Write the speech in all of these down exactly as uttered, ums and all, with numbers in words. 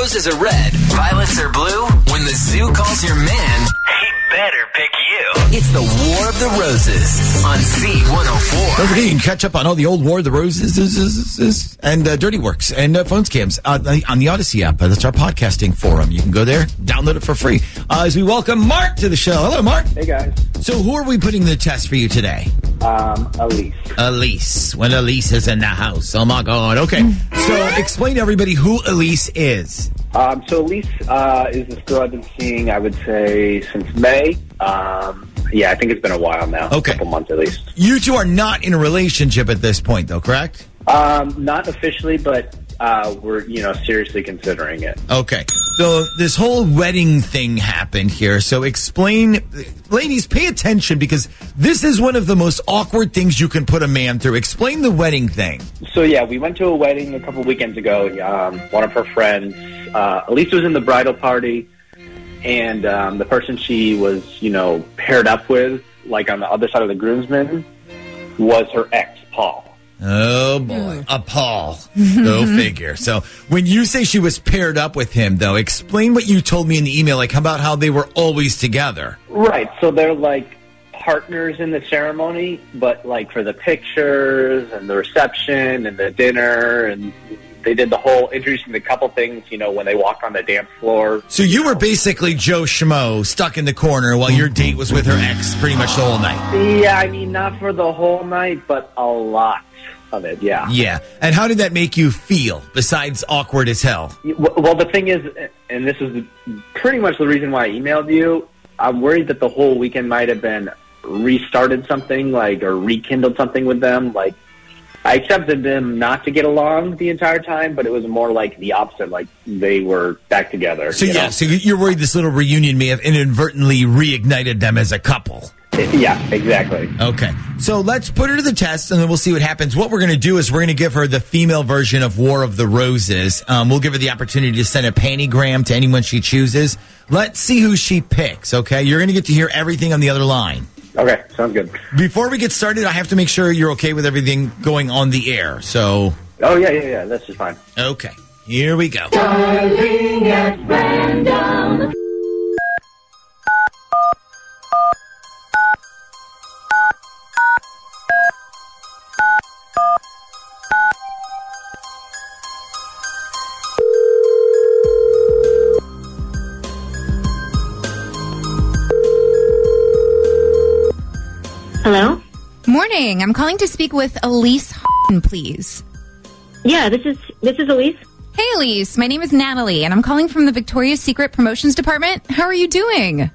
roses are red, violets are blue, when the zoo calls your man, he better pick you. It's the War of the Roses on Z one oh four. Don't forget, you can catch up on all the old War of the Roses and uh, Dirty Works and uh, Phone Scams uh, on the Odyssey app. Uh, that's our podcasting forum. You can go there, download it for free. Uh, as we welcome Mark to the show. Hello, Mark. Hey, guys. So who are we putting the test for you today? Um, Elise. Elise. When Elise is in the house. Oh, my God. Okay. So explain to everybody who Elise is. Um, so Elise uh, is this girl I've been seeing, I would say, since May. Um, yeah, I think it's been a while now. Okay. A couple months at least. You two are not in a relationship at this point, though, correct? Um, not officially, but uh, we're, you know, seriously considering it. Okay. So this whole wedding thing happened here. So explain, ladies, pay attention because this is one of the most awkward things you can put a man through. Explain the wedding thing. So, yeah, we went to a wedding a couple weekends ago. Um, one of her friends, uh, Elise was in the bridal party, and um, the person she was, you know, paired up with, like on the other side of the groomsmen, was her ex, Paul. Oh, boy. A Paul. Go figure. So when you say she was paired up with him, though, explain what you told me in the email, like about how they were always together. Right. So they're like partners in the ceremony, but like for the pictures and the reception and the dinner, and they did the whole introducing the couple things, you know, when they walked on the dance floor. So you were basically Joe Schmo stuck in the corner while your date was with her ex pretty much the whole night. Yeah, I mean, not for the whole night, but a lot of it, yeah. Yeah. And how did that make you feel, besides awkward as hell? Well, the thing is, and this is pretty much the reason why I emailed you, I'm worried that the whole weekend might have been restarted something, like, or rekindled something with them. Like, I accepted them not to get along the entire time, but it was more like the opposite, like they were back together. So, you yeah, know? so you're worried this little reunion may have inadvertently reignited them as a couple. Yeah, exactly. Okay. So let's put her to the test, and then we'll see what happens. What we're going to do is we're going to give her the female version of War of the Roses. Um, we'll give her the opportunity to send a pantygram to anyone she chooses. Let's see who she picks, okay? You're going to get to hear everything on the other line. Okay, sounds good. Before we get started, I have to make sure you're okay with everything going on the air. So. Oh, yeah, yeah, yeah. That's just fine. Okay. Here we go. Starting at random. Hello? Morning. I'm calling to speak with Elise, please. Yeah, this is this is Elise. Hey, Elise. My name is Natalie, and I'm calling from the Victoria's Secret Promotions Department. How are you doing?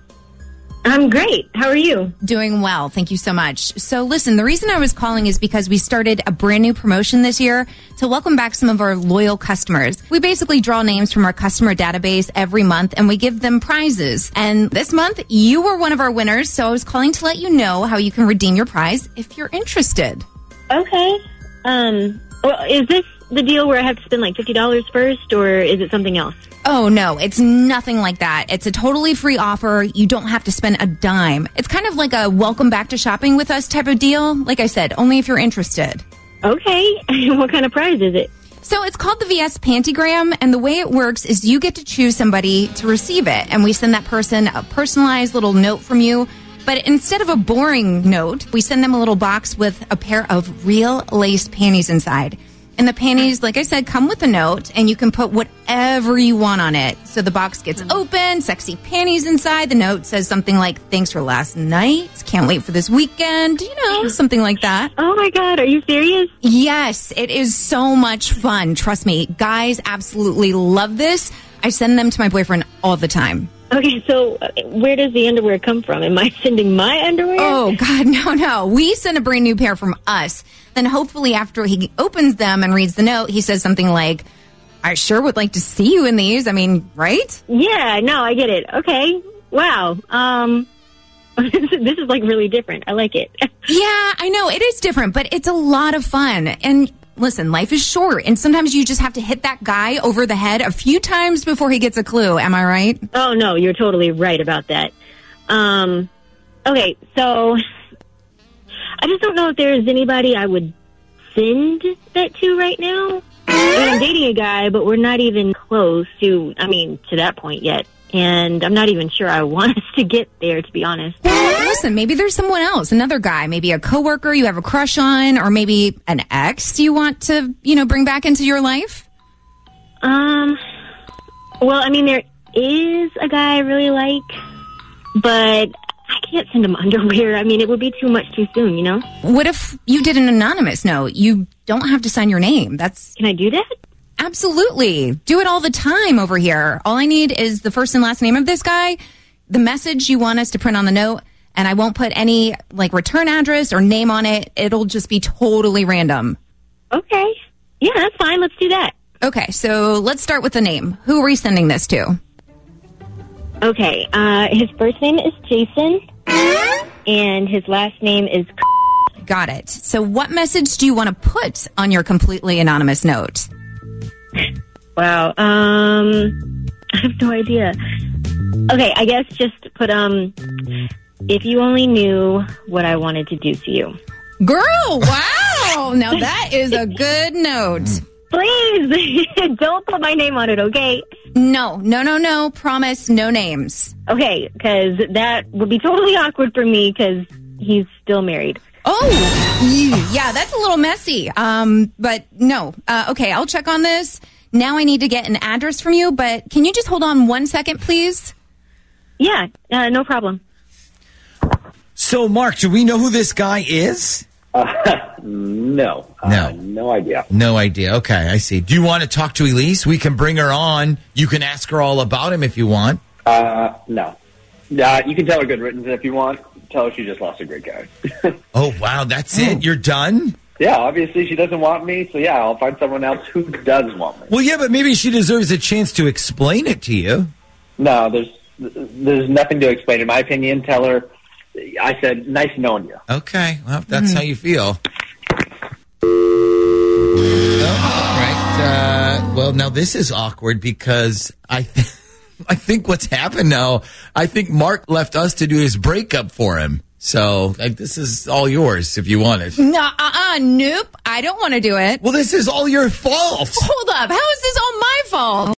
I'm great. How are you? Doing well. Thank you so much. So listen, the reason I was calling is because we started a brand new promotion this year to welcome back some of our loyal customers. We basically draw names from our customer database every month and we give them prizes. And this month, you were one of our winners, so I was calling to let you know how you can redeem your prize if you're interested. Okay. Um, well, is this the deal where I have to spend like fifty dollars first, or is it something else? Oh, no, it's nothing like that. It's a totally free offer. You don't have to spend a dime. It's kind of like a welcome back to shopping with us type of deal. Like I said, only if you're interested. Okay. What kind of prize is it? So it's called the V S Pantygram, and the way it works is you get to choose somebody to receive it, and we send that person a personalized little note from you. But instead of a boring note, we send them a little box with a pair of real lace panties inside. And the panties, like I said, come with a note, and you can put whatever you want on it. So the box gets open, sexy panties inside. The note says something like, thanks for last night, can't wait for this weekend, you know, something like that. Oh, my God. Are you serious? Yes, it is so much fun. Trust me, guys absolutely love this. I send them to my boyfriend all the time. Okay, so uh, where does the underwear come from? Am I sending my underwear? Oh, God, no, no. We send a brand new pair from us. Then hopefully after he opens them and reads the note, he says something like, I sure would like to see you in these. I mean, right? Yeah, no, I get it. Okay. Wow. Um, this is like really different. I like it. Yeah, I know. It is different, but it's a lot of fun. And listen, life is short, and sometimes you just have to hit that guy over the head a few times before he gets a clue. Am I right? Oh, no, you're totally right about that. Um, okay, so I just don't know if there's anybody I would send that to right now. I mean, I'm dating a guy, but we're not even close to, I mean, to that point yet. And I'm not even sure I want us to get there, to be honest. Well, listen, maybe there's someone else, another guy, maybe a coworker you have a crush on, or maybe an ex you want to, you know, bring back into your life. Um, well, I mean, there is a guy I really like, but I can't send him underwear. I mean, it would be too much too soon, you know? What if you did an anonymous note? You don't have to sign your name. That's Can I do that? Absolutely. Do it all the time over here. All I need is the first and last name of this guy, the message you want us to print on the note, and I won't put any like return address or name on it. It'll just be totally random. Okay. Yeah, that's fine. Let's do that. Okay, so let's start with the name. Who are we sending this to? Okay. Uh, his first name is Jason, and his last name is... Got it. So what message do you want to put on your completely anonymous note? Wow. Um, I have no idea. Okay, I guess just put, um, if you only knew what I wanted to do to you. Girl, wow. Now that is a good note. Please, don't put my name on it, okay? No, no, no, no. Promise, no names. Okay, because that would be totally awkward for me because he's still married. Oh, yeah, that's a little messy. Um, but no. Uh, okay, I'll check on this. Now I need to get an address from you, but can you just hold on one second, please? Yeah, uh, no problem. So, Mark, do we know who this guy is? Uh, no. No. Uh, no idea. No idea. Okay, I see. Do you want to talk to Elise? We can bring her on. You can ask her all about him if you want. Uh, no. Uh, you can tell her good riddance if you want. Tell her she just lost a great guy. Oh, wow, that's it? You're done? Yeah, obviously she doesn't want me, so yeah, I'll find someone else who does want me. Well, yeah, but maybe she deserves a chance to explain it to you. No, there's there's nothing to explain. In my opinion, tell her, I said, nice knowing you. Okay, well, if that's mm. how you feel. All right. Uh, well, now this is awkward because I th- I think what's happened now, I think Mark left us to do his breakup for him. So like, this is all yours if you want it. No, uh-uh, nope. I don't want to do it. Well, this is all your fault. Hold up. How is this all my fault?